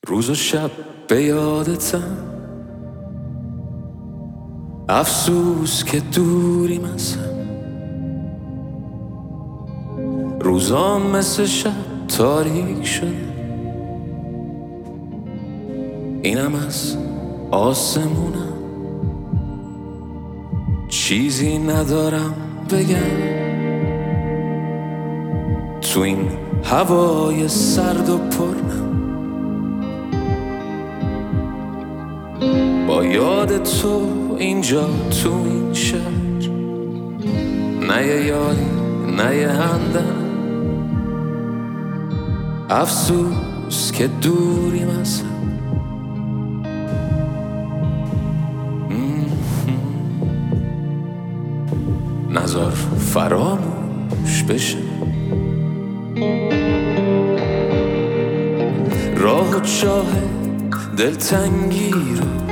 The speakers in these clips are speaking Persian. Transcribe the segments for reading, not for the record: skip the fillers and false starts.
روز و شب به یادتم، افسوس که دوریم ازم. روزا مثل شب تاریک شده، اینم از آسمونم. چیزی ندارم بگم تو این هوای سرد و پرنم. با یاد تو اینجا تو این شهر، نه یه یاری نه یه همدم. افسوس که دوریم ازم. نذار فراموش بشه راه و چاه دلتنگی رو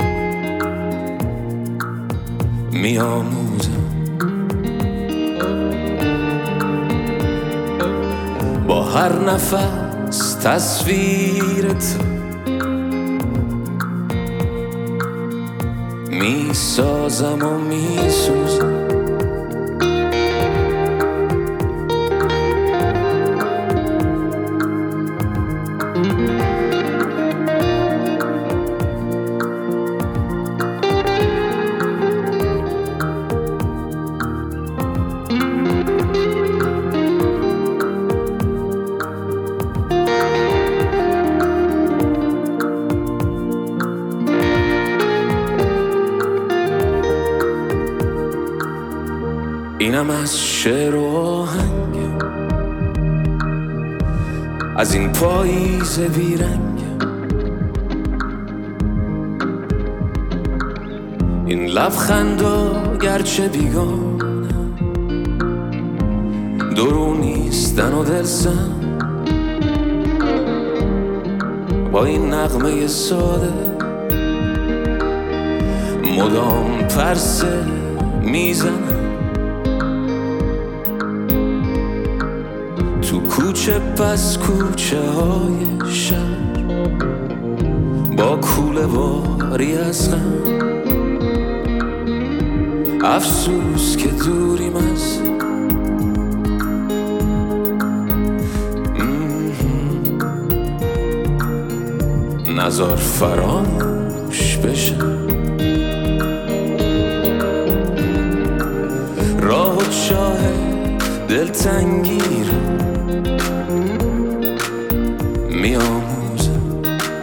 میآموزم. با هر نفس تصویر تو میسازم و میسوزم. اینم از شعر و آهنگم، از این پاییز بیرنگم. این لبخندا گرچه بیگانم، درو نیستن و دلزن. با این نغمه ساده مدام پرسه میزنم. تو کوچه پس کوچه های شهر، با کوله باری از غم. افسوس که دوریم از نذار فراموش بشه راه و چاه دلتنگی رو میآموزم.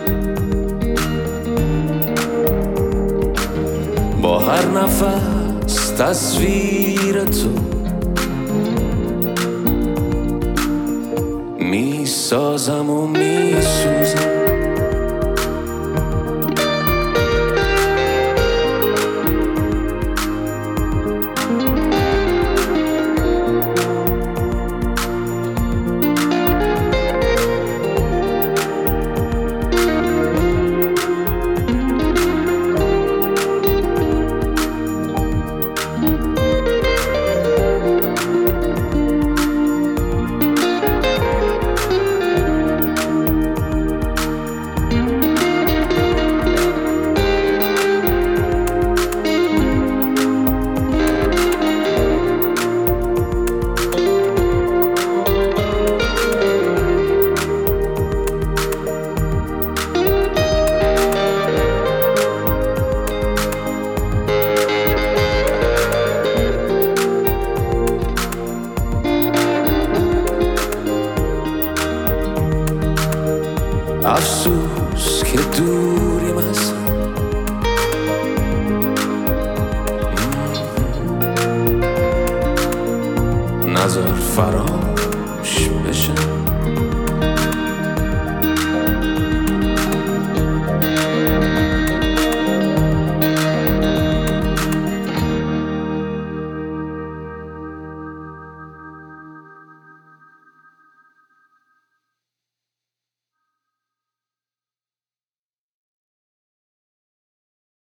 با هر نفس تصویر تو میسازم و میسوزم. افسوس که دوریم ازم. نذار فراموش بشه